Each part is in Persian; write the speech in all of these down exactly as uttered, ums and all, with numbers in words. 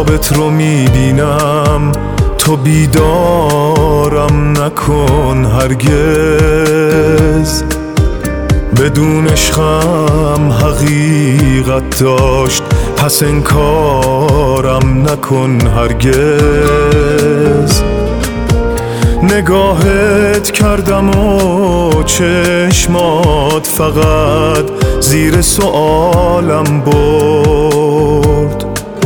خوابت رو میبینم، تو بیدارم نکن هرگز. بدون عشقم حقیقت داشت، پس انکارم نکن هرگز. نگاهت کردم و چشمات فقط زیر سؤالم برد.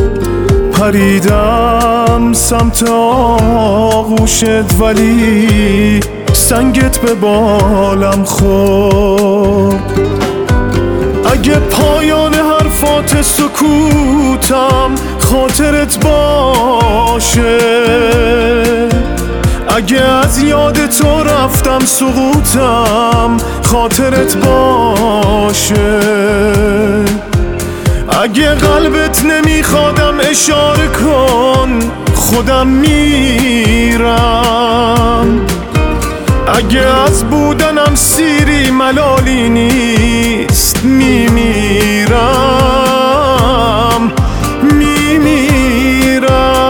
پریدم سمت آغوشت ولی سنگت به بالم خورد. اگه پایان حرفات سکوتم خاطرت باشه، اگه از یاد تو رفتم سقوطم خاطرت باشه. اگه قلبت نمیخوادم اشاره کن، خودم میرم. اگه از بودنم سیری ملالی نیست، میمیرم میمیرم.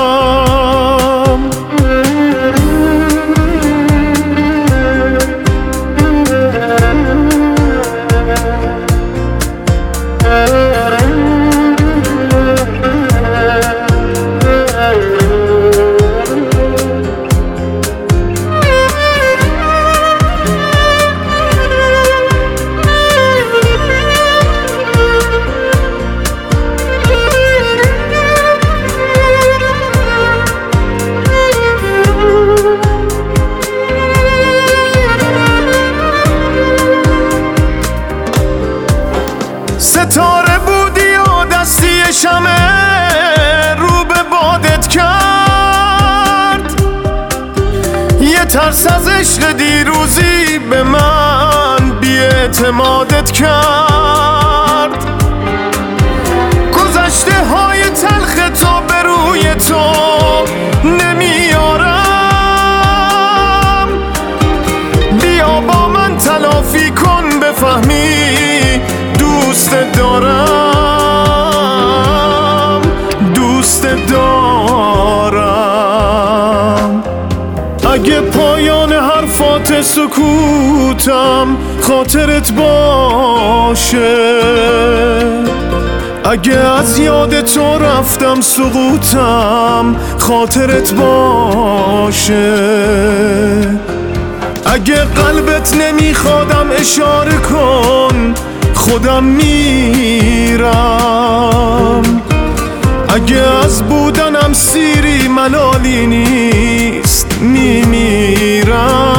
ستاره بودی و دستی شمع رو به بادت کرد. یه ترس از عشق دیروزی به من بی‌اعتمادت کرد. گذشته های تلخ تو به روی تو نمیارم. بیا با من تلافی کن بفهمی دوست دارم، دوست دارم. اگه پایان حرفات سکوتم خاطرت باشه، اگه از یاد تو رفتم سقوطم خاطرت باشه. اگه قلبت نمیخوادم اشاره کن، خودم میرم. اگه از بودنم سیری ملالی نیست، میمیرم.